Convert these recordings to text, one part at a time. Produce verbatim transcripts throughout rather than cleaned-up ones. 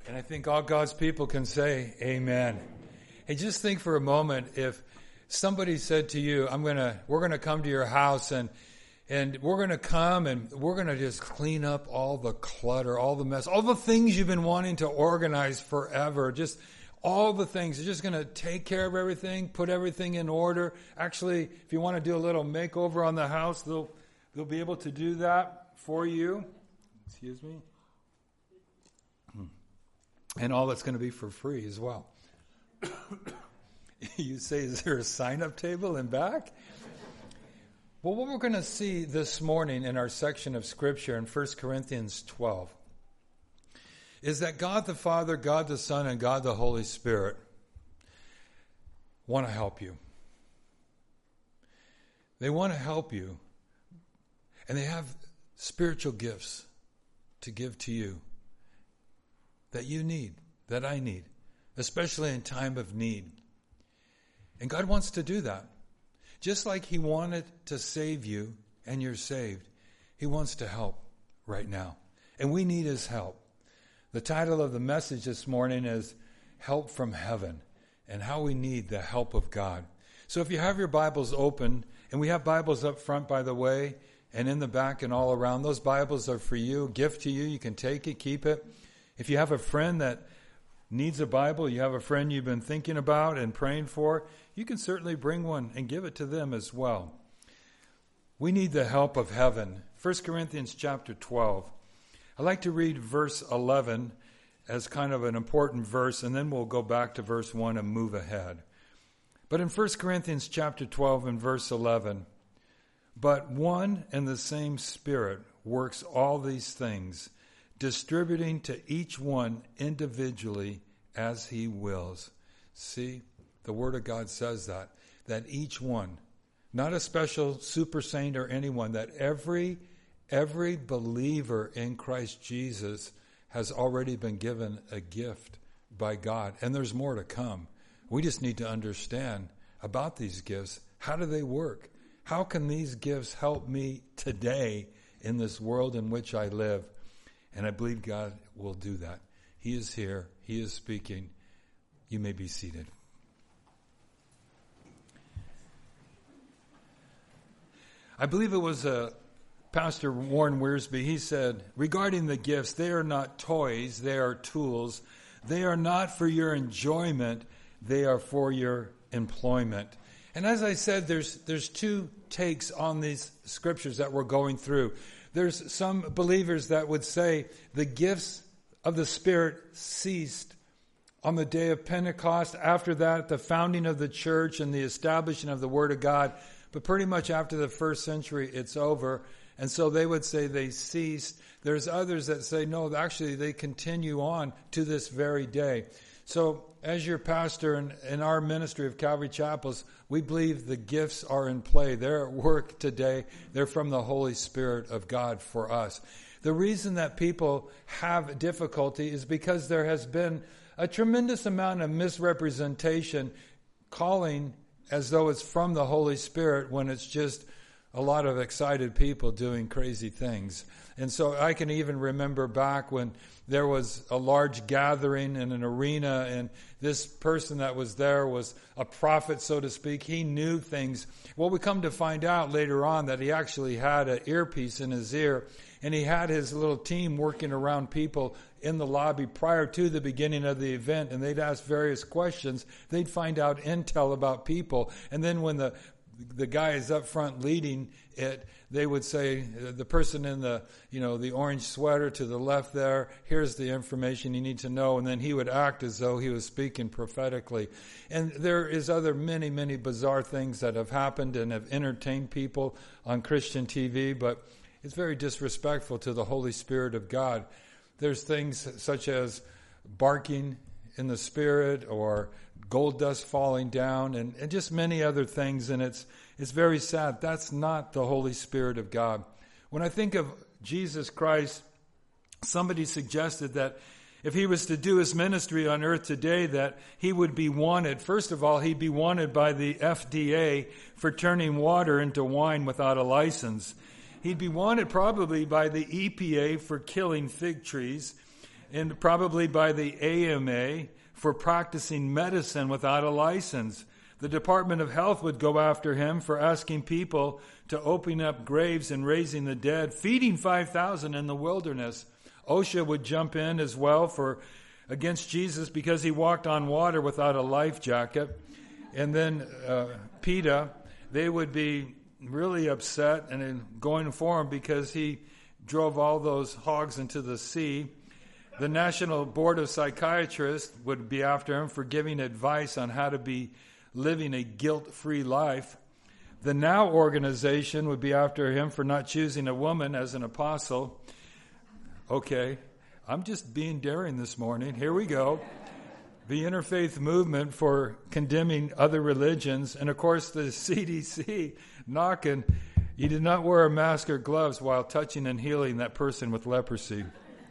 And I think all God's people can say amen. Hey, just think for a moment, if somebody said to you, I'm going to, we're going to come to your house and, and we're going to come and we're going to just clean up all the clutter, all the mess, all the things you've been wanting to organize forever, just all the things. You're just going to take care of everything, put everything in order. Actually, if you want to do a little makeover on the house, they'll, they'll be able to do that for you. Excuse me. And all that's going to be for free as well. You say, is there a sign-up table in back? Well, what we're going to see this morning in our section of Scripture in First Corinthians twelve is that God the Father, God the Son, and God the Holy Spirit want to help you. They want to help you. And they have spiritual gifts to give to you that you need, that I need, especially in time of need. And God wants to do that. Just like He wanted to save you and you're saved, He wants to help right now. And we need His help. The title of the message this morning is Help from Heaven, and how we need the help of God. So if you have your Bibles open, and we have Bibles up front, by the way, and in the back and all around, those Bibles are for you, a gift to you. You can take it, keep it. If you have a friend that needs a Bible, you have a friend you've been thinking about and praying for, you can certainly bring one and give it to them as well. We need the help of heaven. First Corinthians chapter twelve. I'd like to read verse eleven as kind of an important verse, and then we'll go back to verse one and move ahead. But in First Corinthians chapter twelve and verse eleven, but one and the same Spirit works all these things, distributing to each one individually as He wills. See, the Word of God says that, that each one, not a special super saint or anyone, that every, every believer in Christ Jesus has already been given a gift by God. And there's more to come. We just need to understand about these gifts. How do they work? How can these gifts help me today in this world in which I live? And I believe God will do that. He is here. He is speaking. You may be seated. I believe it was uh, Pastor Warren Wiersbe. He said, regarding the gifts, they are not toys. They are tools. They are not for your enjoyment. They are for your employment. And as I said, there's there's two takes on these scriptures that we're going through. There's some believers that would say the gifts of the Spirit ceased on the day of Pentecost. After that, the founding of the church and the establishment of the Word of God. But pretty much after the first century, it's over. And so they would say they ceased. There's others that say, no, actually they continue on to this very day. So as your pastor in, in our ministry of Calvary Chapels, we believe the gifts are in play. They're at work today. They're from the Holy Spirit of God for us. The reason that people have difficulty is because there has been a tremendous amount of misrepresentation, calling as though it's from the Holy Spirit when it's just a lot of excited people doing crazy things. And so I can even remember back when there was a large gathering in an arena, and this person that was there was a prophet, so to speak. He knew things. Well, we come to find out later on that he actually had an earpiece in his ear, and he had his little team working around people in the lobby prior to the beginning of the event, and they'd ask various questions. They'd find out intel about people, and then when the the guy is up front leading it, they would say, the person in the, you know, the orange sweater to the left there, here's the information you need to know. And then he would act as though he was speaking prophetically. And there is other many, many bizarre things that have happened and have entertained people on Christian T V, but it's very disrespectful to the Holy Spirit of God. There's things such as barking in the Spirit or gold dust falling down, and, and just many other things, and it's it's very sad. That's not the Holy Spirit of God. When I think of Jesus Christ, somebody suggested that if he was to do his ministry on earth today, that he would be wanted. First of all, he'd be wanted by the F D A for turning water into wine without a license. He'd be wanted probably by the E P A for killing fig trees. and probably by the A M A for practicing medicine without a license. The Department of Health would go after him for asking people to open up graves and raising the dead, feeding five thousand in the wilderness. OSHA would jump in as well for against Jesus because he walked on water without a life jacket. And then uh, PETA, they would be really upset and going for him because he drove all those hogs into the sea. The National Board of Psychiatrists would be after him for giving advice on how to be living a guilt-free life. The Now organization would be after him for not choosing a woman as an apostle. Okay, I'm just being daring this morning. Here we go. The Interfaith Movement for condemning other religions. And, of course, the C D C knocking. You did not wear a mask or gloves while touching and healing that person with leprosy.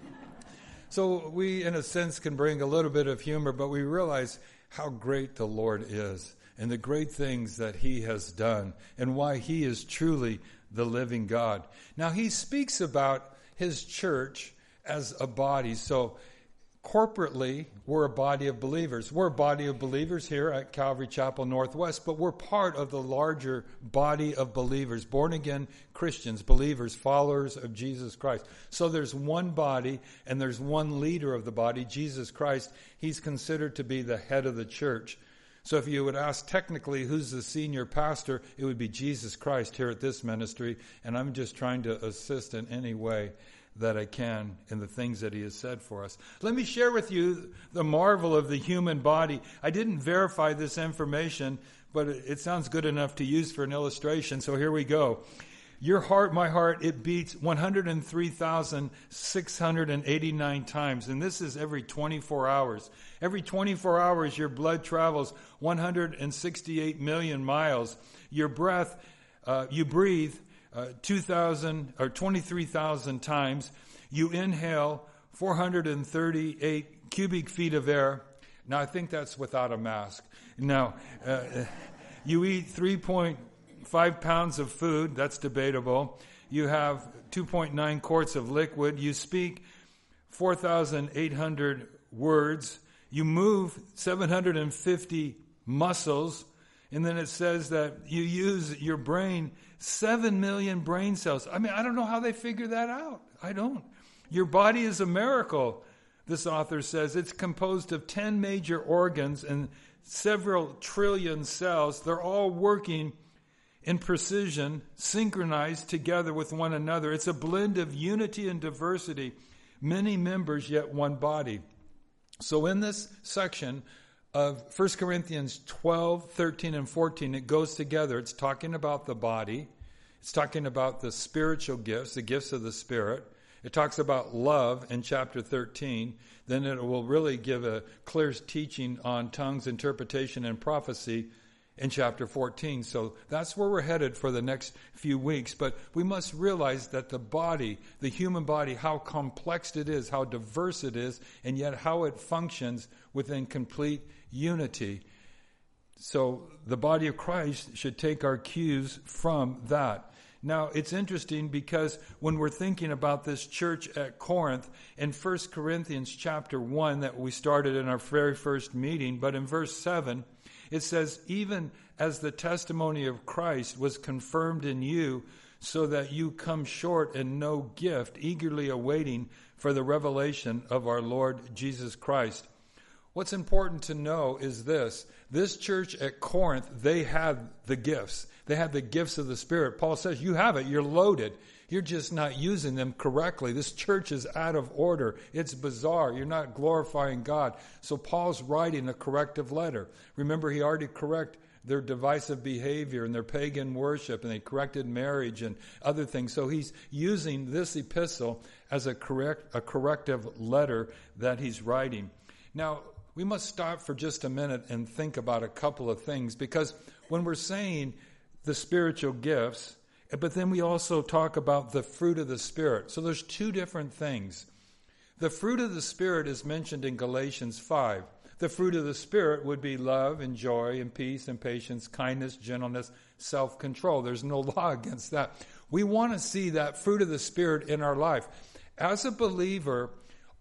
So we, in a sense, can bring a little bit of humor, but we realize how great the Lord is and the great things that he has done and why he is truly the living God. Now, he speaks about his church as a body. So corporately, we're a body of believers. We're a body of believers here at Calvary Chapel Northwest, but we're part of the larger body of believers, born-again Christians, believers, followers of Jesus Christ. So there's one body, and there's one leader of the body, Jesus Christ. He's considered to be the head of the church. So if you would ask technically who's the senior pastor, it would be Jesus Christ here at this ministry, and I'm just trying to assist in any way that I can in the things that he has said for us. Let me share with you the marvel of the human body. I didn't verify this information, but it sounds good enough to use for an illustration, so here we go. Your heart, my heart, it beats one hundred three thousand six hundred eighty-nine times, and this is every twenty-four hours. Every twenty-four hours, your blood travels one hundred sixty-eight million miles. Your breath, uh, you breathe Uh, two thousand or twenty-three thousand times. You inhale four hundred thirty-eight cubic feet of air. Now, I think that's without a mask. Now, uh, you eat three point five pounds of food. That's debatable. You have two point nine quarts of liquid. You speak four thousand eight hundred words. You move seven hundred fifty muscles. And then it says that you use your brain, seven million brain cells. I mean, I don't know how they figure that out. I don't. Your body is a miracle, this author says. It's composed of ten major organs and several trillion cells. They're all working in precision, synchronized together with one another. It's a blend of unity and diversity, many members, yet one body. So in this section of First Corinthians twelve, thirteen, and fourteen, it goes together. It's talking about the body. It's talking about the spiritual gifts, the gifts of the Spirit. It talks about love in chapter thirteen. Then it will really give a clear teaching on tongues, interpretation, and prophecy in chapter fourteen. So that's where we're headed for the next few weeks. But we must realize that the body, the human body, how complex it is, how diverse it is, and yet how it functions within complete unity. So the body of Christ should take our cues from that. Now, it's interesting because when we're thinking about this church at Corinth, in First Corinthians chapter one that we started in our very first meeting, but in verse seven, it says, even as the testimony of Christ was confirmed in you, so that you come short in no gift, eagerly awaiting for the revelation of our Lord Jesus Christ. What's important to know is this. This church at Corinth, they had the gifts. They had the gifts of the Spirit. Paul says, you have it. You're loaded. You're just not using them correctly. This church is out of order. It's bizarre. You're not glorifying God. So Paul's writing a corrective letter. Remember, he already corrected their divisive behavior and their pagan worship, and they corrected marriage and other things. So he's using this epistle as a correct a corrective letter that he's writing. Now, we must stop for just a minute and think about a couple of things, because when we're saying the spiritual gifts, but then we also talk about the fruit of the Spirit. So there's two different things. The fruit of the Spirit is mentioned in Galatians five. The fruit of the Spirit would be love and joy and peace and patience, kindness, gentleness, self-control. There's no law against that. We want to see that fruit of the Spirit in our life. As a believer,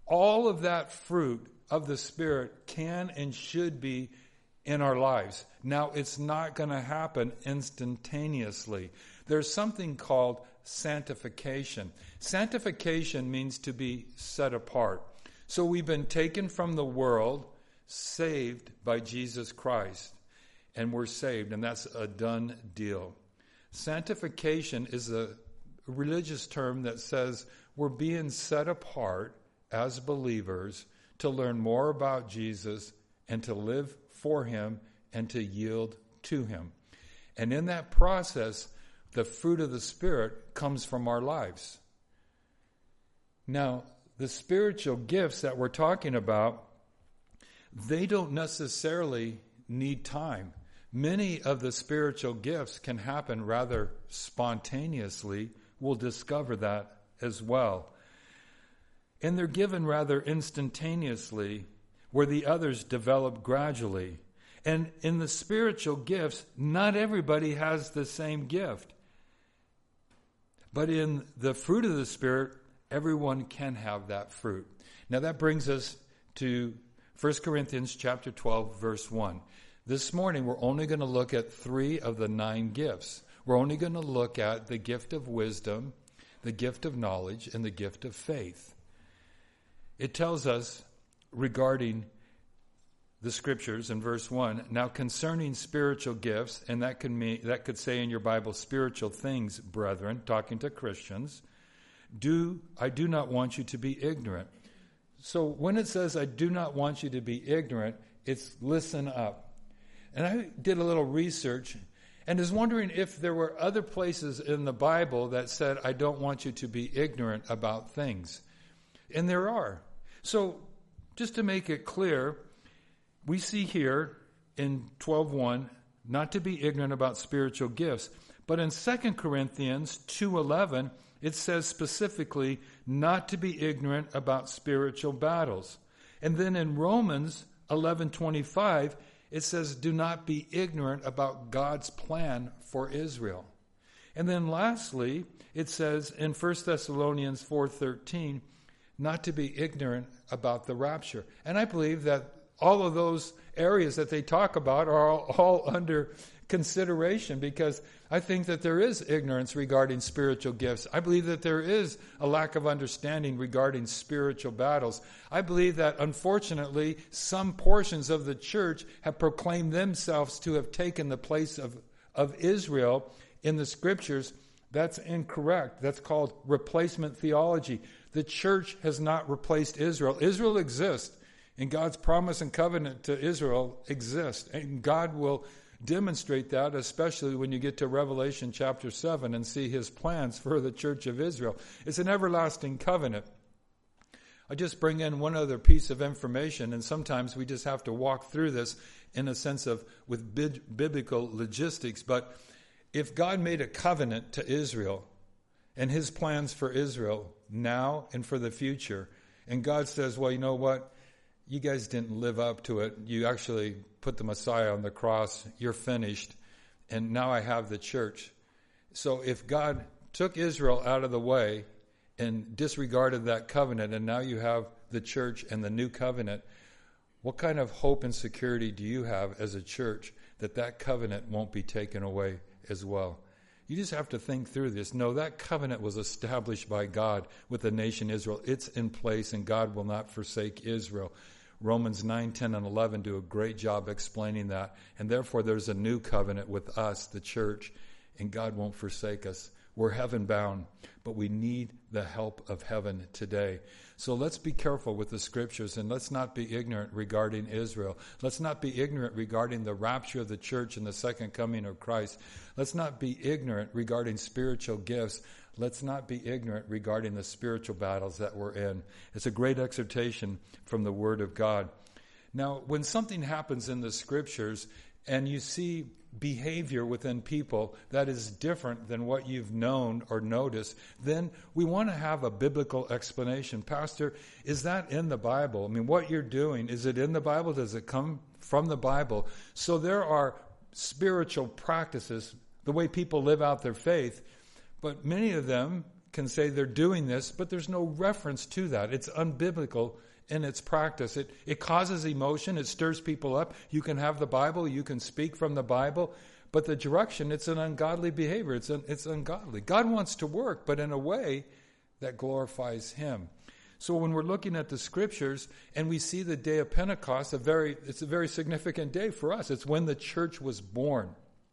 all of that fruit of the Spirit can and should be in our lives. Now, it's not going to happen instantaneously. There's something called sanctification. Sanctification means to be set apart. So we've been taken from the world, saved by Jesus Christ, and we're saved, and that's a done deal. Sanctification is a religious term that says we're being set apart as believers to learn more about Jesus and to live for him and to yield to him. And in that process, the fruit of the Spirit comes from our lives. Now, the spiritual gifts that we're talking about, they don't necessarily need time. Many of the spiritual gifts can happen rather spontaneously. We'll discover that as well. And they're given rather instantaneously, where the others develop gradually. And in the spiritual gifts, not everybody has the same gift. But in the fruit of the Spirit, everyone can have that fruit. Now that brings us to First Corinthians chapter twelve, verse one. This morning, we're only going to look at three of the nine gifts. We're only going to look at the gift of wisdom, the gift of knowledge, and the gift of faith. It tells us regarding the scriptures in verse one, now concerning spiritual gifts, and that could mean, that could say in your Bible, spiritual things, brethren, talking to Christians, do I do not want you to be ignorant. So when it says I do not want you to be ignorant, it's listen up. And I did a little research and was wondering if there were other places in the Bible that said, I don't want you to be ignorant about things. And there are. So just to make it clear, we see here in twelve one, not to be ignorant about spiritual gifts. But in Second Corinthians two eleven, it says specifically not to be ignorant about spiritual battles. And then in Romans eleven twenty-five, it says, do not be ignorant about God's plan for Israel. And then lastly, it says in First Thessalonians four thirteen, not to be ignorant about the rapture. And I believe that all of those areas that they talk about are all, all under consideration, because I think that there is ignorance regarding spiritual gifts. I believe that there is a lack of understanding regarding spiritual battles. I believe that, unfortunately, some portions of the church have proclaimed themselves to have taken the place of, of Israel in the scriptures. That's incorrect. That's called replacement theology. The church has not replaced Israel. Israel exists, and God's promise and covenant to Israel exists, and God will demonstrate that, especially when you get to Revelation chapter seven and see his plans for the church of Israel. It's an everlasting covenant. I just bring in one other piece of information, and sometimes we just have to walk through this in a sense of with bid, biblical logistics. But if God made a covenant to Israel and his plans for Israel now and for the future, and God says, well, you know what? You guys didn't live up to it. You actually put the Messiah on the cross. You're finished. And now I have the church. So if God took Israel out of the way and disregarded that covenant, and now you have the church and the new covenant, what kind of hope and security do you have as a church that that covenant won't be taken away as well? You just have to think through this. No, that covenant was established by God with the nation Israel. It's in place, and God will not forsake Israel. Romans nine, ten, and eleven do a great job explaining that. And therefore, there's a new covenant with us, the church, and God won't forsake us. We're heaven-bound, but we need the help of heaven today. So let's be careful with the scriptures, and let's not be ignorant regarding Israel. Let's not be ignorant regarding the rapture of the church and the second coming of Christ. Let's not be ignorant regarding spiritual gifts. Let's not be ignorant regarding the spiritual battles that we're in. It's a great exhortation from the Word of God. Now, when something happens in the scriptures and you see behavior within people that is different than what you've known or noticed, then we want to have a biblical explanation. Pastor, is that in the Bible? I mean, what you're doing, is it in the Bible? Does it come from the Bible? So there are spiritual practices, the way people live out their faith, but many of them can say they're doing this, but there's no reference to that. It's unbiblical in its practice. It it causes emotion. It stirs people up. You can have the Bible. You can speak from the Bible. But the direction, it's an ungodly behavior. It's an, it's ungodly. God wants to work, but in a way that glorifies Him. So when we're looking at the Scriptures and we see the day of Pentecost, a very it's a very significant day for us. It's when the church was born.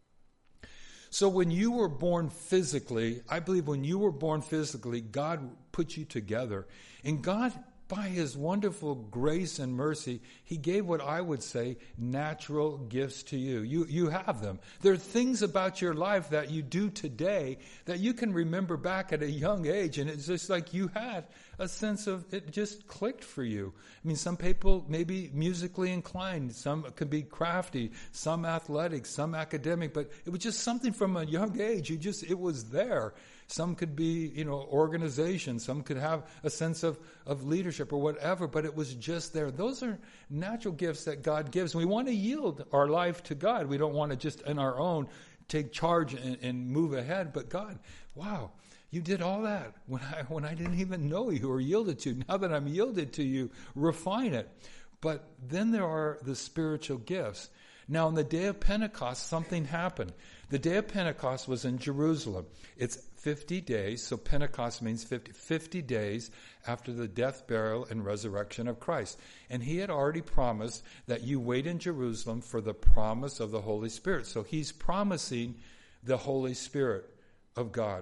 So when you were born physically, I believe when you were born physically, God put you together. And God, by His wonderful grace and mercy, He gave what I would say natural gifts to you. You you have them. There are things about your life that you do today that you can remember back at a young age, and it's just like you had a sense of, it just clicked for you. I mean, some people may be musically inclined, some could be crafty, some athletic, some academic, but it was just something from a young age. You just, it was there. Some could be, you know, organization. Some could have a sense of, of leadership or whatever, but it was just there. Those are natural gifts that God gives. We want to yield our life to God. We don't want to just on our own take charge and, and move ahead. But God, wow, you did all that when I when I didn't even know you or yielded to. Now that I'm yielded to you, refine it. But then there are the spiritual gifts. Now, on the day of Pentecost, something happened. The day of Pentecost was in Jerusalem. It's fifty days, so Pentecost means fifty, fifty days after the death, burial, and resurrection of Christ. And He had already promised that you wait in Jerusalem for the promise of the Holy Spirit. So He's promising the Holy Spirit of God.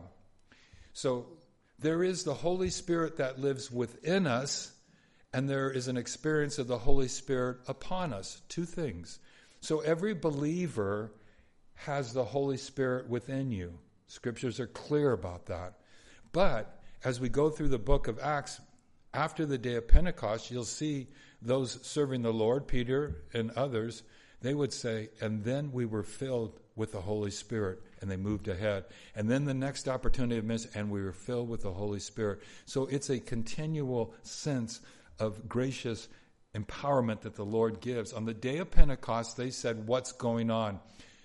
So there is the Holy Spirit that lives within us, and there is an experience of the Holy Spirit upon us. Two things. So every believer has the Holy Spirit within you. Scriptures are clear about that. But as we go through the book of Acts, after the day of Pentecost, you'll see those serving the Lord, Peter and others, they would say, and then we were filled with the Holy Spirit, and they moved ahead. And then the next opportunity of miss, and we were filled with the Holy Spirit. So it's a continual sense of gracious empowerment that the Lord gives. On the day of Pentecost, they said, what's going on?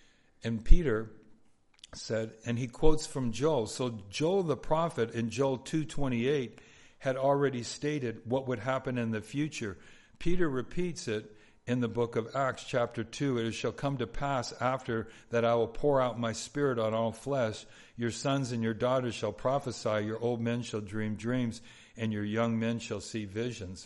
And Peter said, and he quotes from Joel. So Joel the prophet in Joel two twenty-eight had already stated what would happen in the future. Peter repeats it in the book of Acts chapter two. It shall come to pass after that I will pour out my Spirit on all flesh. Your sons and your daughters shall prophesy. Your old men shall dream dreams, and your young men shall see visions.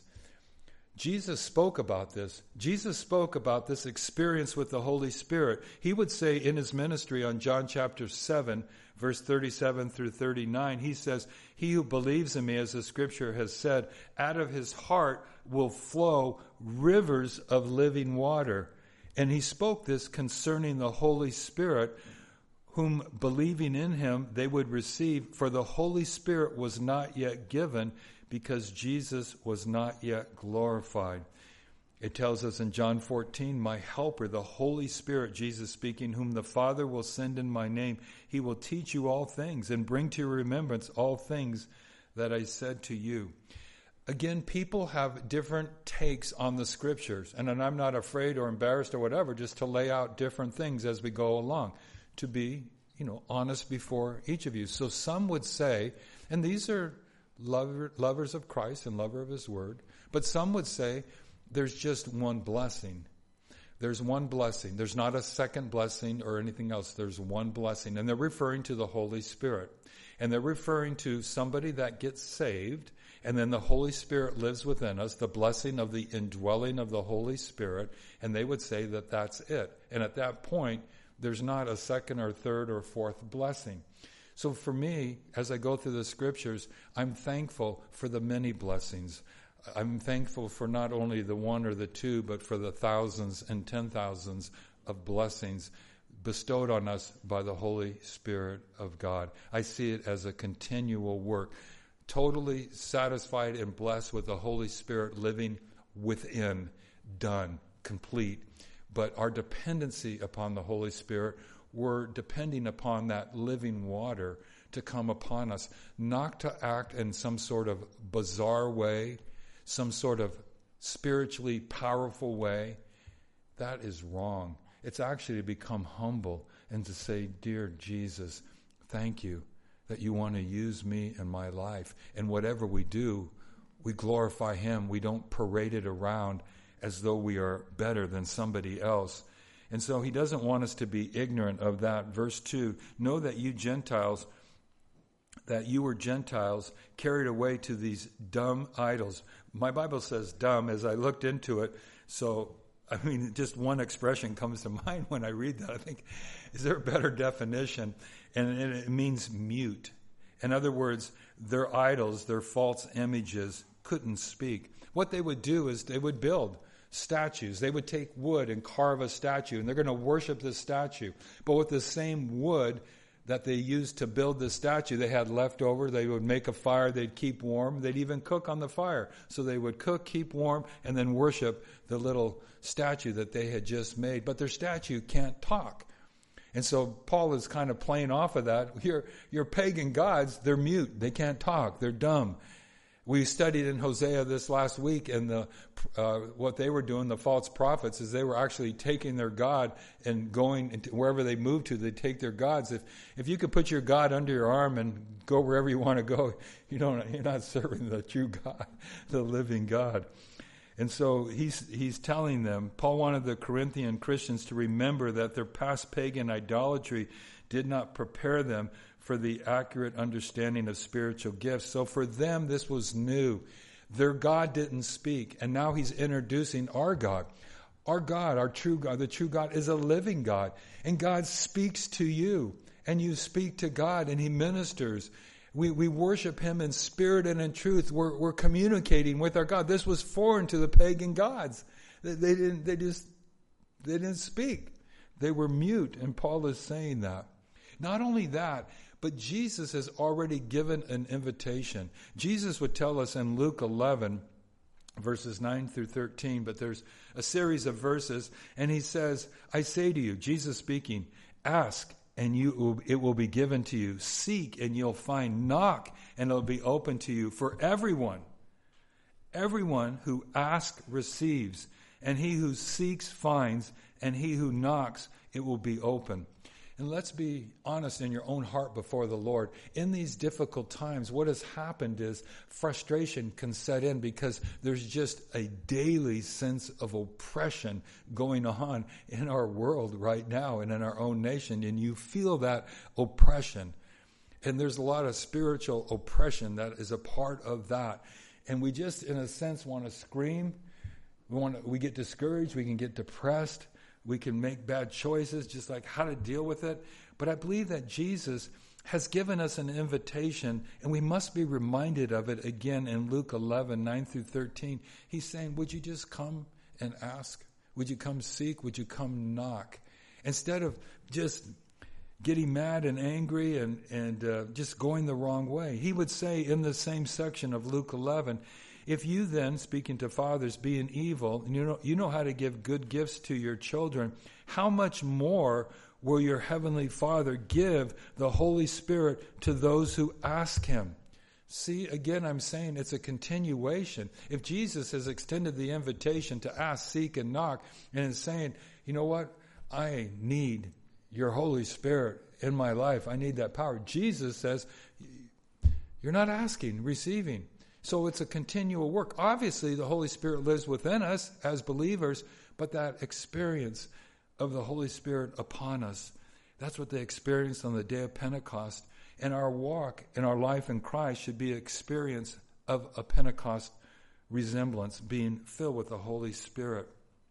Jesus spoke about this. Jesus spoke about this experience with the Holy Spirit. He would say in His ministry on John chapter seven, verse thirty-seven through thirty-nine, He says, he who believes in me, as the Scripture has said, out of his heart will flow rivers of living water. And He spoke this concerning the Holy Spirit, whom believing in Him they would receive, for the Holy Spirit was not yet given, because Jesus was not yet glorified. It tells us in John fourteen, my helper, the Holy Spirit, Jesus speaking, whom the Father will send in my name, He will teach you all things and bring to your remembrance all things that I said to you. Again, people have different takes on the Scriptures, and I'm not afraid or embarrassed or whatever, just to lay out different things as we go along, to be, you know, honest before each of you. So some would say, and these are Lover, lovers of Christ and lover of His Word. But some would say there's just one blessing. There's one blessing. There's not a second blessing or anything else. There's one blessing. And they're referring to the Holy Spirit. And they're referring to somebody that gets saved, and then the Holy Spirit lives within us, the blessing of the indwelling of the Holy Spirit. And they would say that that's it. And at that point, there's not a second or third or fourth blessing. So for me, as I go through the Scriptures, I'm thankful for the many blessings. I'm thankful for not only the one or the two, but for the thousands and ten thousands of blessings bestowed on us by the Holy Spirit of God. I see it as a continual work, totally satisfied and blessed with the Holy Spirit living within, done, complete. But our dependency upon the Holy Spirit, we're depending upon that living water to come upon us, not to act in some sort of bizarre way, some sort of spiritually powerful way. That is wrong. It's actually to become humble and to say, dear Jesus, thank you. that you want to use me and my life. And whatever we do, we glorify him. We don't parade it around as though we are better than somebody else. And so he doesn't want us to be ignorant of that. Verse two, know that you Gentiles, that you were Gentiles carried away to these dumb idols. My Bible says dumb as I looked into it. So, I mean, just one expression comes to mind when I read that. I think, is there a better definition? And it means mute. In other words, their idols, their false images couldn't speak. What they would do is they would build statues. They would take wood and carve a statue, and they're going to worship this statue. But with the same wood that they used to build the statue, they had left over. They would make a fire. They'd keep warm. They'd even cook on the fire. So they would cook, keep warm, and then worship the little statue that they had just made. But their statue can't talk. And so Paul is kind of playing off of that. Your, your pagan gods, they're mute. They can't talk. They're dumb. We studied in Hosea this last week, and the uh, what they were doing, the false prophets, is they were actually taking their God and going into wherever they moved to. They take their gods. If if you could put your God under your arm and go wherever you want to go, you don't. You're not serving the true God, the living God. And so he's he's telling them. Paul wanted the Corinthian Christians to remember that their past pagan idolatry did not prepare them for the accurate understanding of spiritual gifts. So for them, this was new. Their God didn't speak, and now he's introducing our God. Our God, our true God, the true God is a living God, and God speaks to you, and you speak to God, and he ministers. We we worship him in spirit and in truth. We're we're communicating with our God. This was foreign to the pagan gods. They, they didn't. They just they didn't speak. They were mute, and Paul is saying that. Not only that, but Jesus has already given an invitation. Jesus would tell us in Luke eleven, verses nine through thirteen, but there's a series of verses, and he says, I say to you, Jesus speaking, ask and you it will be given to you. Seek and you'll find. Knock and it'll be open to you. For everyone, everyone who asks receives, and he who seeks finds, and he who knocks it will be open. And let's be honest in your own heart before the Lord. In these difficult times, what has happened is frustration can set in because there's just a daily sense of oppression going on in our world right now and in our own nation. And you feel that oppression. And there's a lot of spiritual oppression that is a part of that. And we just, in a sense, want to scream. We want to, we get discouraged. We can get depressed. We can make bad choices, just like how to deal with it. But I believe that Jesus has given us an invitation, and we must be reminded of it again in Luke eleven, nine through thirteen. He's saying, would you just come and ask? Would you come seek? Would you come knock? Instead of just getting mad and angry and, and uh, just going the wrong way. He would say in the same section of Luke eleven, if you then, speaking to fathers, being evil, and you know, you know how to give good gifts to your children, how much more will your heavenly Father give the Holy Spirit to those who ask him? See, again, I'm saying it's a continuation. If Jesus has extended the invitation to ask, seek, and knock, and is saying, you know what? I need your Holy Spirit in my life. I need that power. Jesus says, you're not asking, receiving. So it's a continual work. Obviously, the Holy Spirit lives within us as believers, but that experience of the Holy Spirit upon us, that's what they experienced on the day of Pentecost. And our walk and our life in Christ should be an experience of a Pentecost resemblance, being filled with the Holy Spirit.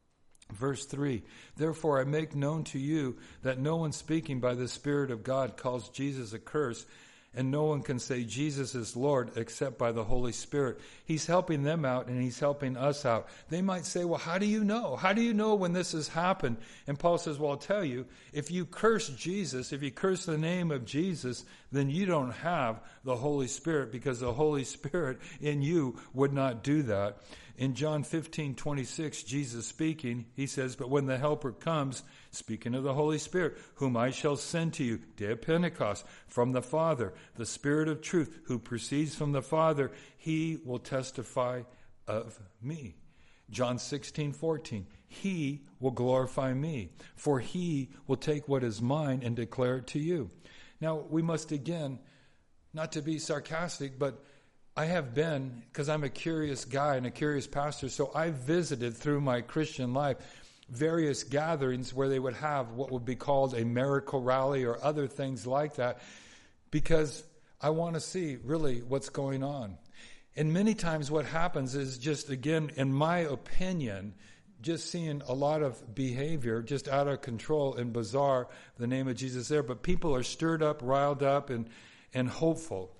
Verse three, therefore I make known to you that no one speaking by the Spirit of God calls Jesus accursed, and no one can say Jesus is Lord except by the Holy Spirit. He's helping them out and he's helping us out. They might say, well, how do you know? How do you know when this has happened? And Paul says, well, I'll tell you, if you curse Jesus, if you curse the name of Jesus, then you don't have the Holy Spirit, because the Holy Spirit in you would not do that. In John fifteen twenty-six, Jesus speaking, he says, but when the Helper comes, speaking of the Holy Spirit, whom I shall send to you, day of Pentecost, from the Father, the Spirit of truth, who proceeds from the Father, he will testify of me. John sixteen fourteen, he will glorify me, for he will take what is mine and declare it to you. Now, we must again not to be sarcastic, but I have been, because I'm a curious guy and a curious pastor, so I visited through my Christian life various gatherings where they would have what would be called a miracle rally or other things like that, because I want to see really what's going on. And many times what happens is just, again, in my opinion, just seeing a lot of behavior just out of control and bizarre, the name of Jesus there, but people are stirred up, riled up, and, and hopeful.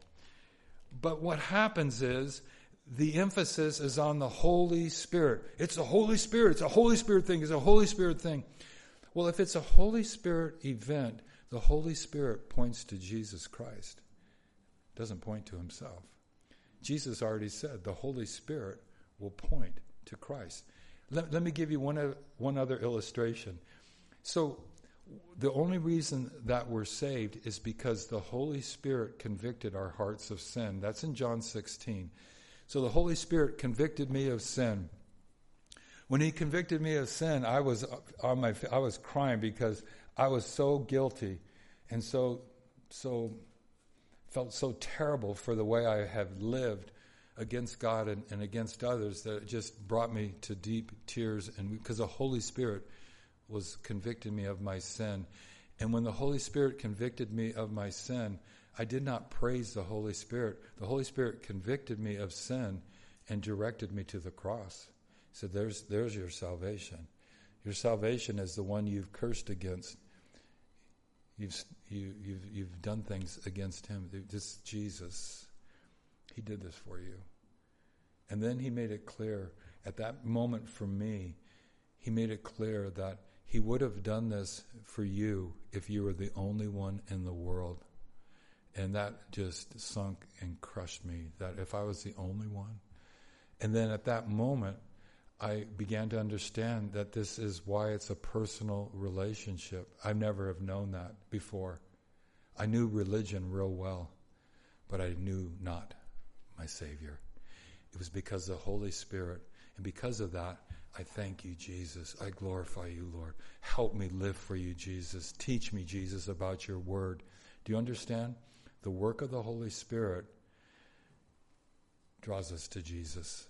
But what happens is the emphasis is on the Holy Spirit. It's the Holy Spirit. It's a Holy Spirit thing. It's a Holy Spirit thing. Well, if it's a Holy Spirit event, the Holy Spirit points to Jesus Christ. It doesn't point to himself. Jesus already said the Holy Spirit will point to Christ. Let, let me give you one, one other illustration. So the only reason that we're saved is because the Holy Spirit convicted our hearts of sin. That's in John sixteen. So the Holy Spirit convicted me of sin. When he convicted me of sin, I was on my I was crying because I was so guilty and so so felt so terrible for the way I have lived against God and, and against others that it just brought me to deep tears, and because the Holy Spirit was convicting me of my sin. And when the Holy Spirit convicted me of my sin, I did not praise the Holy Spirit. The Holy Spirit convicted me of sin and directed me to the cross. He said, there's, there's your salvation. Your salvation is the one you've cursed against. You've, you, you've, you've done things against him. This Jesus, he did this for you. And then he made it clear at that moment for me, he made it clear that he would have done this for you if you were the only one in the world. And that just sunk and crushed me, that if I was the only one. And then at that moment, I began to understand that this is why it's a personal relationship. I never have known that before. I knew religion real well, but I knew not my Savior. It was because of the Holy Spirit. And because of that, I thank you, Jesus. I glorify you, Lord. Help me live for you, Jesus. Teach me, Jesus, about your word. Do you understand? The work of the Holy Spirit draws us to Jesus.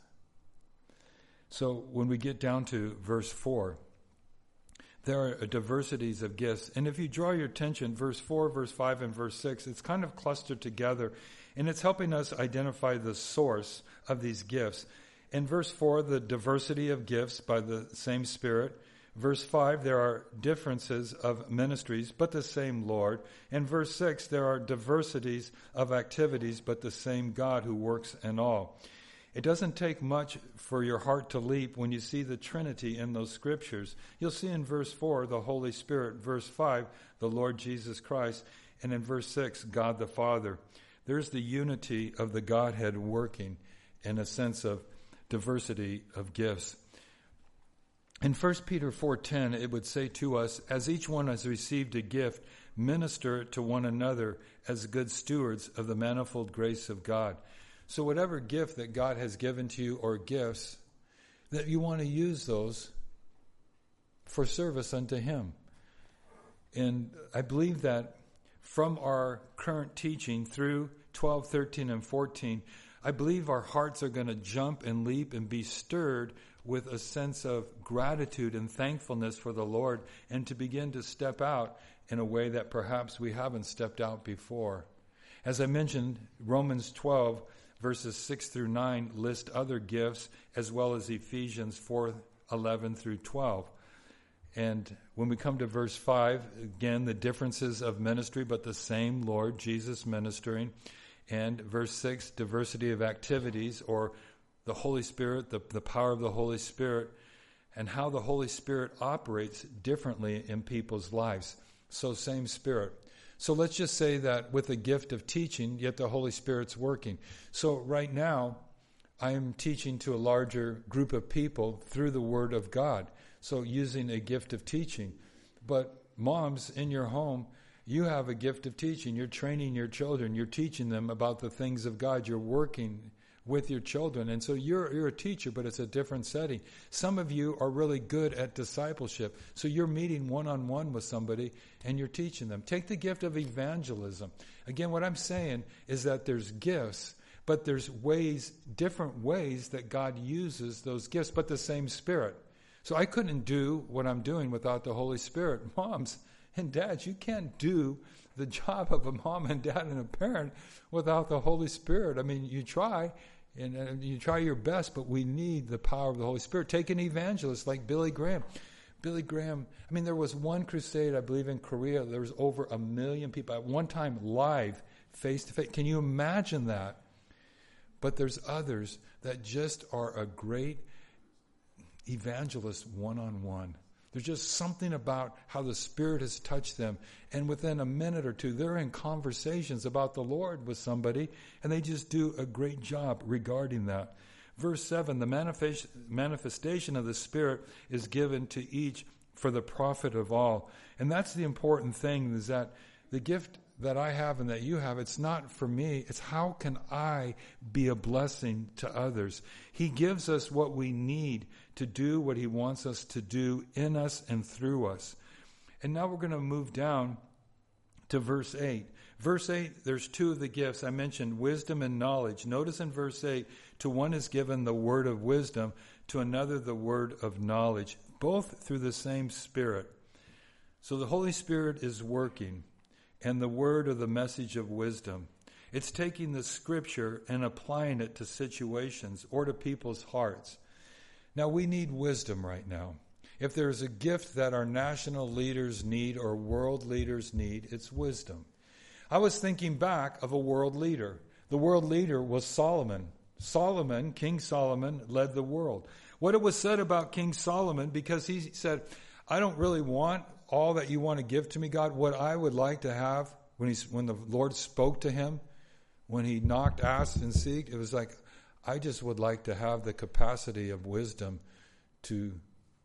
So when we get down to verse four, there are diversities of gifts. And if you draw your attention, verse four, verse five, and verse six, it's kind of clustered together. And it's helping us identify the source of these gifts. In verse four, the diversity of gifts by the same Spirit. Verse five, there are differences of ministries, but the same Lord. In verse six, there are diversities of activities, but the same God who works in all. It doesn't take much for your heart to leap when you see the Trinity in those scriptures. You'll see in verse four, the Holy Spirit. Verse five, the Lord Jesus Christ. And in verse six, God the Father. There's the unity of the Godhead working in a sense of diversity of gifts. In First Peter four ten, it would say to us, as each one has received a gift, minister to one another as good stewards of the manifold grace of God. So whatever gift that God has given to you, or gifts, that you want to use those for service unto him. And I believe that from our current teaching through twelve, thirteen, and fourteen, I believe our hearts are going to jump and leap and be stirred with a sense of gratitude and thankfulness for the Lord, and to begin to step out in a way that perhaps we haven't stepped out before. As I mentioned, Romans twelve, verses six through nine list other gifts, as well as Ephesians four, eleven through twelve. And when we come to verse five, again, the differences of ministry, but the same Lord Jesus ministering. And verse six, diversity of activities, or the Holy Spirit, the, the power of the Holy Spirit, and how the Holy Spirit operates differently in people's lives. So same Spirit. So let's just say that with the gift of teaching, yet the Holy Spirit's working. So right now, I am teaching to a larger group of people through the Word of God. So using a gift of teaching. But moms in your home, you have a gift of teaching. You're training your children. You're teaching them about the things of God. You're working with your children. And so you're you're a teacher, but it's a different setting. Some of you are really good at discipleship. So you're meeting one-on-one with somebody and you're teaching them. Take the gift of evangelism. Again, what I'm saying is that there's gifts, but there's ways, different ways that God uses those gifts, but the same Spirit. So I couldn't do what I'm doing without the Holy Spirit. Moms and dads, you can't do the job of a mom and dad and a parent without the Holy Spirit. I mean, you try, and, and you try your best, but we need the power of the Holy Spirit. Take an evangelist like Billy Graham. Billy Graham, I mean, there was one crusade, I believe, in Korea. There was over a million people at one time live, face-to-face. Can you imagine that? But there's others that just are a great evangelist one-on-one. There's just something about how the Spirit has touched them. And within a minute or two, they're in conversations about the Lord with somebody, and they just do a great job regarding that. Verse seven, the manifest, manifestation of the Spirit is given to each for the profit of all. And that's the important thing, is that the gift that I have and that you have, it's not for me. It's how can I be a blessing to others? He gives us what we need to do what he wants us to do in us and through us. And now we're going to move down to verse eight. Verse eight, there's two of the gifts. I mentioned wisdom and knowledge. Notice in verse eight, to one is given the word of wisdom, to another the word of knowledge, both through the same Spirit. So the Holy Spirit is working, and the word or the message of wisdom. It's taking the Scripture and applying it to situations or to people's hearts. Now, we need wisdom right now. If there's a gift that our national leaders need or world leaders need, it's wisdom. I was thinking back of a world leader. The world leader was Solomon. Solomon, King Solomon, led the world. What it was said about King Solomon, because he said, I don't really want all that you want to give to me, God. What I would like to have, when he, when the Lord spoke to him, when he knocked, asked, and seeked, it was like, I just would like to have the capacity of wisdom to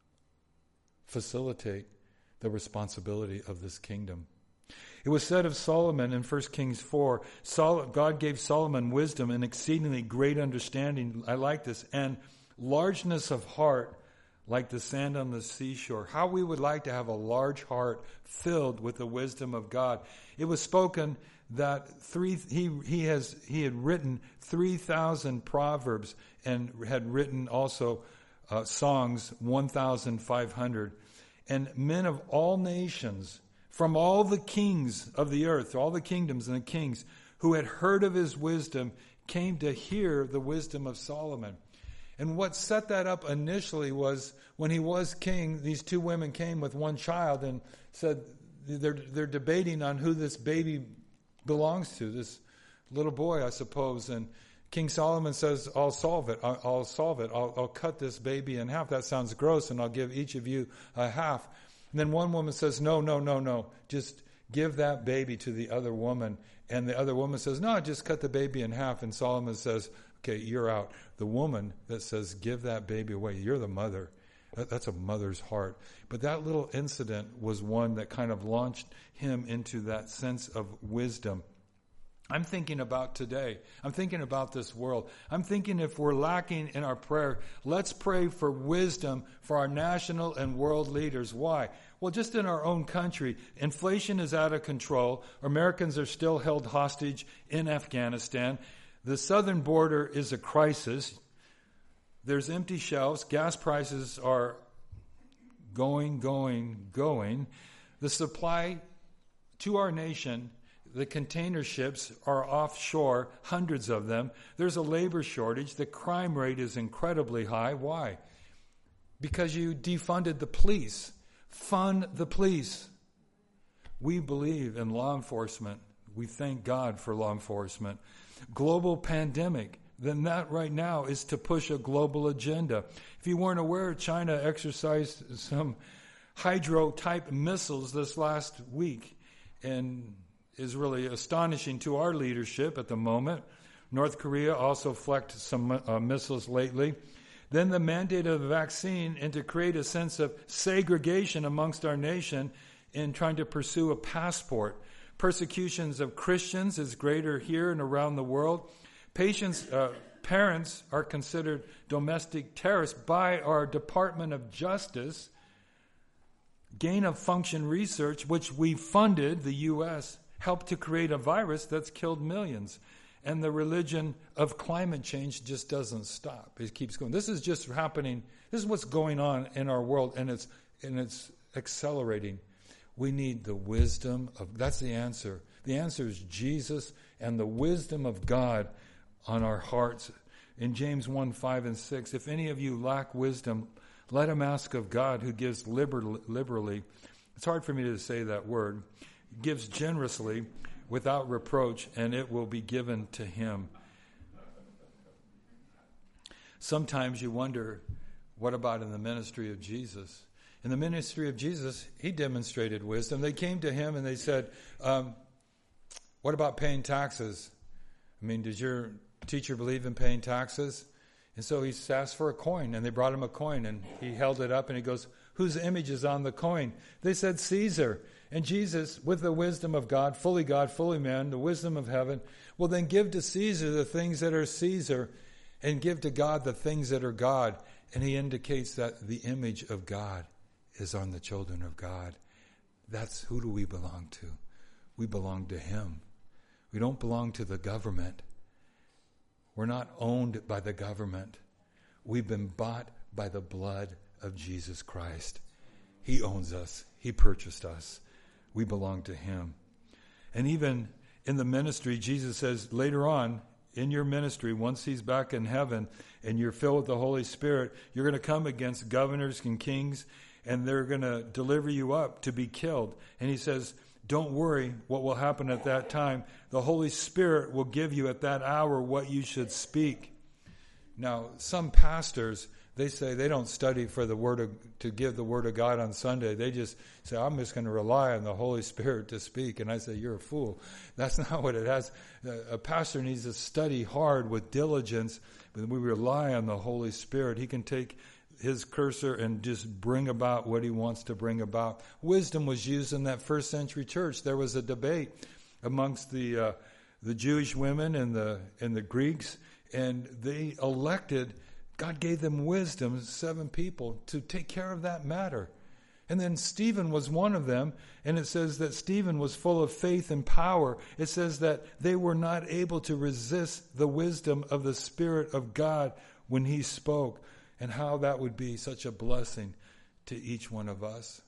facilitate the responsibility of this kingdom. It was said of Solomon in First Kings four, God gave Solomon wisdom and exceedingly great understanding. I like this. And largeness of heart like the sand on the seashore. How we would like to have a large heart filled with the wisdom of God. It was spoken that three he he has he had written three thousand proverbs and had written also uh, songs one thousand five hundred, and men of all nations from all the kings of the earth, all the kingdoms and the kings who had heard of his wisdom came to hear the wisdom of Solomon. And what set that up initially was when he was king, these two women came with one child and said they're they're debating on who this baby belongs to, this little boy, I suppose. And King Solomon says, I'll solve it. I'll, I'll solve it. I'll, I'll cut this baby in half. That sounds gross, and I'll give each of you a half. And then one woman says, no, no, no, no. Just give that baby to the other woman. And the other woman says, no, just cut the baby in half. And Solomon says, okay, you're out. The woman that says, give that baby away, you're the mother. That, that's a mother's heart. But that little incident was one that kind of launched him into that sense of wisdom. I'm thinking about today. I'm thinking about this world. I'm thinking if we're lacking in our prayer, let's pray for wisdom for our national and world leaders. Why? Well, just in our own country, inflation is out of control. Americans are still held hostage in Afghanistan. The southern border is a crisis. There's empty shelves. Gas prices are going, going, going. The supply to our nation, the container ships are offshore, hundreds of them. There's a labor shortage. The crime rate is incredibly high. Why? Because you defunded the police. Fund the police. We believe in law enforcement. We thank God for law enforcement. Global pandemic. Then that right now is to push a global agenda. If you weren't aware, China exercised some hydro-type missiles this last week and is really astonishing to our leadership at the moment. North Korea also flexed some uh, missiles lately. Then the mandate of the vaccine and to create a sense of segregation amongst our nation in trying to pursue a passport. Persecutions of Christians is greater here and around the world. Patients, uh, parents are considered domestic terrorists by our Department of Justice. Gain-of-function research, which we funded, the U S, helped to create a virus that's killed millions. And the religion of climate change just doesn't stop. It keeps going. This is just happening. This is what's going on in our world, and it's and it's accelerating. We need the wisdom of, that's the answer. The answer is Jesus and the wisdom of God on our hearts. In James one, five, and six, if any of you lack wisdom, let him ask of God, who gives liber- liberally. It's hard for me to say that word. Gives generously, without reproach, and it will be given to him. Sometimes you wonder, what about in the ministry of Jesus? In the ministry of Jesus, he demonstrated wisdom. They came to him and they said, um, what about paying taxes? I mean, does your teacher believe in paying taxes? And so he asked for a coin, and they brought him a coin, and he held it up, and he goes, whose image is on the coin? They said, Caesar. And Jesus, with the wisdom of God, fully God, fully man, the wisdom of heaven, will then give to Caesar the things that are Caesar, and give to God the things that are God. And he indicates that the image of God is on the children of God. That's, who do we belong to? We belong to him. We don't belong to the government. We're not owned by the government. We've been bought by the blood of Jesus Christ. He owns us. He purchased us. We belong to him. And even in the ministry, Jesus says later on, in your ministry, once he's back in heaven and you're filled with the Holy Spirit, you're going to come against governors and kings, and they're going to deliver you up to be killed. And he says, don't worry what will happen at that time. The Holy Spirit will give you at that hour what you should speak. Now, some pastors, they say they don't study for the word of, to give the word of God on Sunday. They just say, I'm just going to rely on the Holy Spirit to speak. And I say, you're a fool. That's not what it has. A pastor needs to study hard with diligence, but we rely on the Holy Spirit. He can take his cursor and just bring about what he wants to bring about. Wisdom was used in that first century church. There was a debate amongst the uh, the Jewish women and the and the Greeks, and they elected, God gave them wisdom, seven people, to take care of that matter. And then Stephen was one of them, and it says that Stephen was full of faith and power. It says that they were not able to resist the wisdom of the Spirit of God when he spoke, and how that would be such a blessing to each one of us.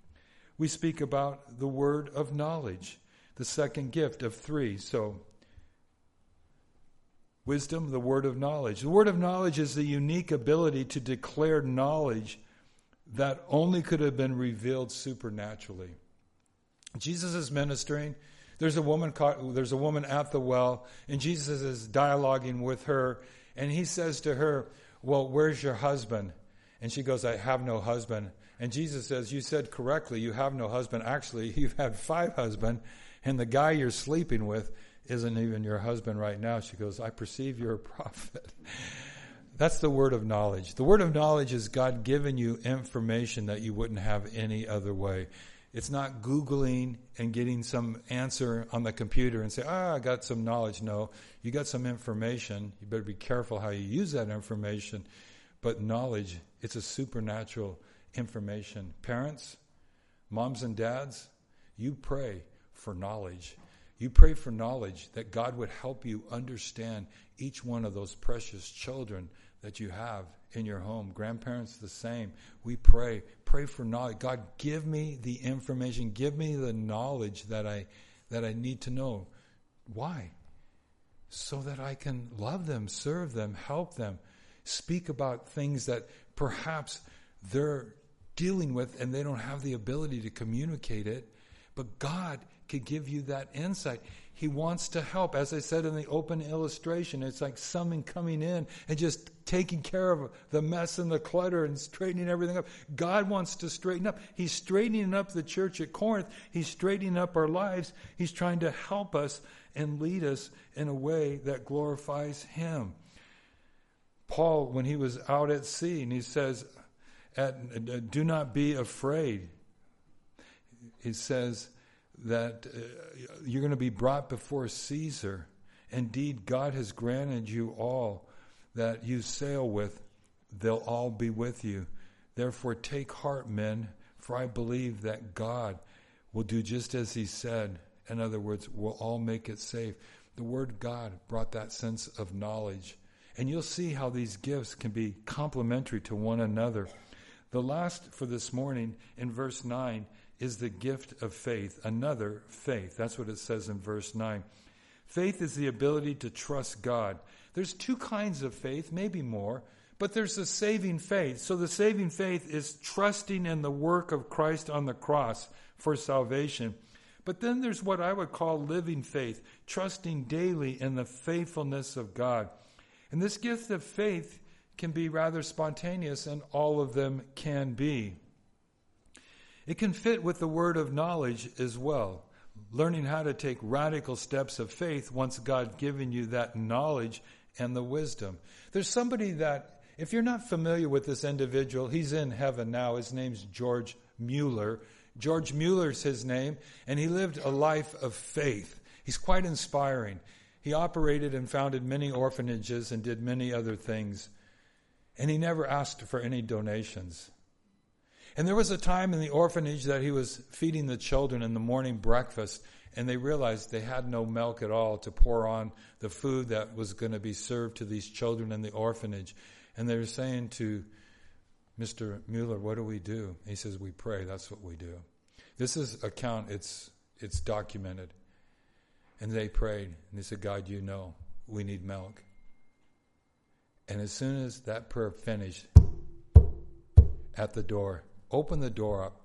We speak about the word of knowledge, the second gift of three. So, wisdom, the word of knowledge. The word of knowledge is the unique ability to declare knowledge that only could have been revealed supernaturally. Jesus is ministering. There's a woman caught, there's a woman at the well, and Jesus is dialoguing with her, and he says to her, well, where's your husband? And she goes, I have no husband. And Jesus says, you said correctly, you have no husband. Actually, you've had five husbands, and the guy you're sleeping with isn't even your husband right now. She goes, I perceive you're a prophet. That's the word of knowledge. The word of knowledge is God giving you information that you wouldn't have any other way. It's not Googling and getting some answer on the computer and say, ah, I got some knowledge. No, you got some information. You better be careful how you use that information. But knowledge, it's a supernatural information. Parents, moms and dads, you pray for knowledge. You pray for knowledge that God would help you understand each one of those precious children that you have in your home. Grandparents, the same. We pray. Pray for knowledge. God, give me the information. Give me the knowledge that I that I need to know. Why? So that I can love them, serve them, help them, speak about things that perhaps they're dealing with and they don't have the ability to communicate it. But God could give you that insight. He wants to help. As I said in the open illustration, it's like someone coming in and just taking care of the mess and the clutter and straightening everything up. God wants to straighten up. He's straightening up the church at Corinth. He's straightening up our lives. He's trying to help us and lead us in a way that glorifies him. Paul, when he was out at sea, and he says, at, do not be afraid. He says that uh, you're going to be brought before Caesar. Indeed, God has granted you all. that you sail with, they'll all be with you. Therefore, take heart, men, for I believe that God will do just as he said. In other words, we'll all make it safe. The word God brought that sense of knowledge. And you'll see how these gifts can be complementary to one another. The last for this morning in verse nine is the gift of faith, another faith. That's what it says in verse nine. Faith is the ability to trust God. There's two kinds of faith, maybe more, but there's a saving faith. So the saving faith is trusting in the work of Christ on the cross for salvation. But then there's what I would call living faith, trusting daily in the faithfulness of God. And this gift of faith can be rather spontaneous, and all of them can be. It can fit with the word of knowledge as well, learning how to take radical steps of faith once God given you that knowledge and the wisdom. There's somebody that, if you're not familiar with this individual, he's in heaven now. His name's George Mueller. George Mueller's his name, and he lived a life of faith. He's quite inspiring. He operated and founded many orphanages and did many other things, and he never asked for any donations. And there was a time in the orphanage that he was feeding the children in the morning breakfast, and they realized they had no milk at all to pour on the food that was going to be served to these children in the orphanage. And they were saying to Mister Mueller, what do we do? He says, we pray. That's what we do. This is account, it's it's documented. And they prayed, and they said, God, you know, we need milk. And as soon as that prayer finished, at the door, open the door up,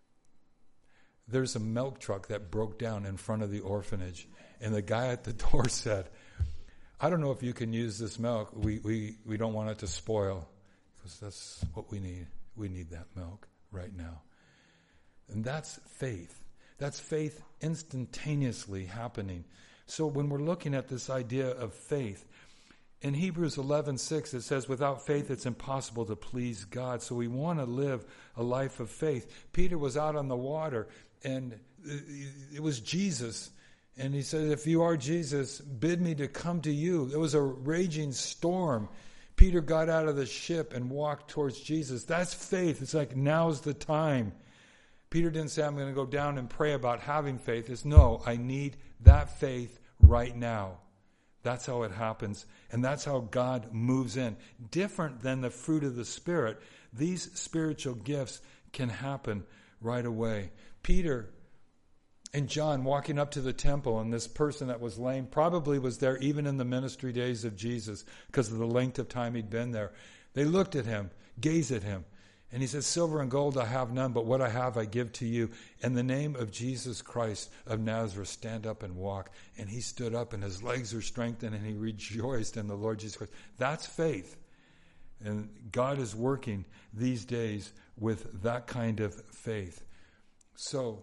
there's a milk truck that broke down in front of the orphanage. And the guy at the door said, I don't know if you can use this milk. We, we, we don't want it to spoil. Because that's what we need. We need that milk right now. And that's faith. That's faith instantaneously happening. So when we're looking at this idea of faith, in Hebrews eleven six it says, without faith it's impossible to please God. So we want to live a life of faith. Peter was out on the water, and it was Jesus. And he said, if you are Jesus, bid me to come to you. There was a raging storm. Peter got out of the ship and walked towards Jesus. That's faith. It's like, now's the time. Peter didn't say, I'm going to go down and pray about having faith. It's, no, I need that faith right now. That's how it happens. And that's how God moves in. Different than the fruit of the Spirit, these spiritual gifts can happen right away. Peter and John walking up to the temple, and this person that was lame probably was there even in the ministry days of Jesus because of the length of time he'd been there. They looked at him, gazed at him, and he said, silver and gold I have none, but what I have I give to you. In the name of Jesus Christ of Nazareth, stand up and walk. And he stood up, and his legs were strengthened, and he rejoiced in the Lord Jesus Christ. That's faith. And God is working these days with that kind of faith. So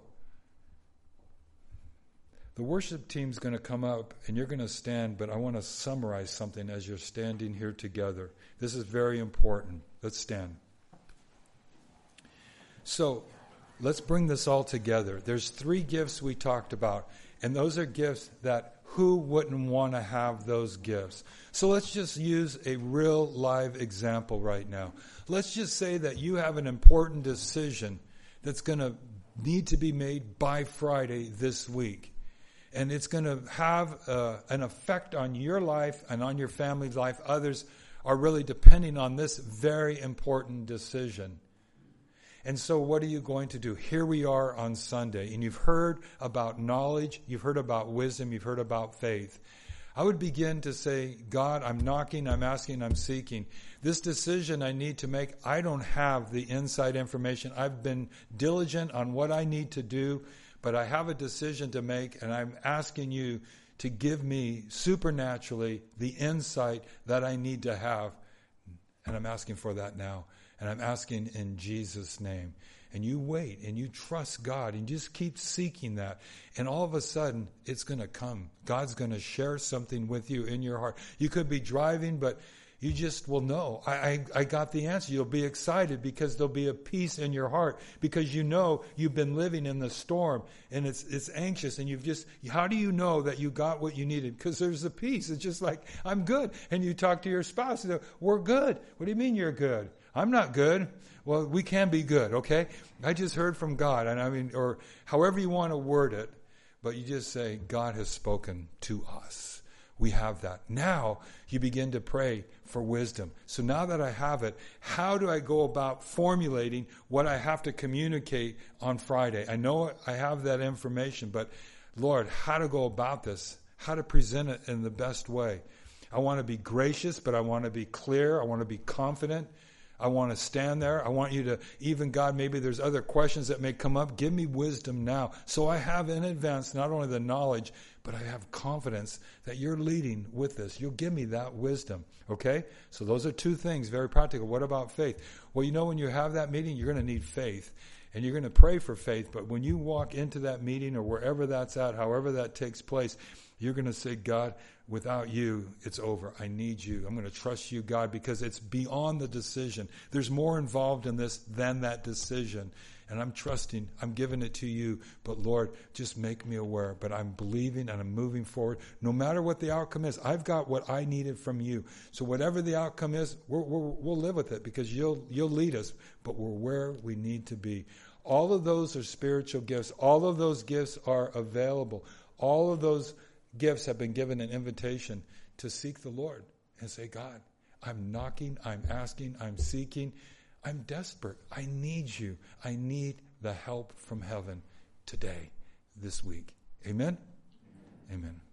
the worship team's going to come up, and you're going to stand, but I want to summarize something as you're standing here together. This is very important. Let's stand. So let's bring this all together. There's three gifts we talked about, and those are gifts that who wouldn't want to have those gifts? So let's just use a real live example right now. Let's just say that you have an important decision that's going to need to be made by Friday this week. And it's going to have uh, an effect on your life and on your family's life. Others are really depending on this very important decision. And so what are you going to do? Here we are on Sunday, and you've heard about knowledge, you've heard about wisdom, you've heard about faith. I would begin to say, God, I'm knocking, I'm asking, I'm seeking. This decision I need to make, I don't have the inside information. I've been diligent on what I need to do, but I have a decision to make, and I'm asking you to give me supernaturally the insight that I need to have. And I'm asking for that now. And I'm asking in Jesus' name. And you wait and you trust God and just keep seeking that. And all of a sudden, it's going to come. God's going to share something with you in your heart. You could be driving, but you just will know. I, I, I got the answer. You'll be excited because there'll be a peace in your heart because you know you've been living in the storm and it's it's anxious and you've just, how do you know that you got what you needed? Because there's a peace. It's just like, I'm good. And you talk to your spouse and they're, we're good. What do you mean you're good? I'm not good. Well, we can be good, okay? I just heard from God. And I mean, or however you want to word it, but you just say, God has spoken to us. We have that. Now you begin to pray for wisdom. So now that I have it, how do I go about formulating what I have to communicate on Friday? I know I have that information, but Lord, how to go about this, how to present it in the best way. I want to be gracious, but I want to be clear. I want to be confident. I want to stand there. I want you to, even God, maybe there's other questions that may come up. Give me wisdom now. So I have in advance not only the knowledge, but I have confidence that you're leading with this. You'll give me that wisdom. Okay? So those are two things, very practical. What about faith? Well, you know, when you have that meeting, you're going to need faith. And you're going to pray for faith. But when you walk into that meeting or wherever that's at, however that takes place, you're going to say, God, without you, it's over. I need you. I'm going to trust you, God, because it's beyond the decision. There's more involved in this than that decision. And I'm trusting. I'm giving it to you. But Lord, just make me aware. But I'm believing and I'm moving forward. No matter what the outcome is, I've got what I needed from you. So whatever the outcome is, we're, we're, we'll live with it because you'll you'll lead us. But we're where we need to be. All of those are spiritual gifts. All of those gifts are available. All of those gifts have been given an invitation to seek the Lord and say, God, I'm knocking, I'm asking, I'm seeking, I'm desperate. I need you. I need the help from heaven today, this week. Amen? Amen.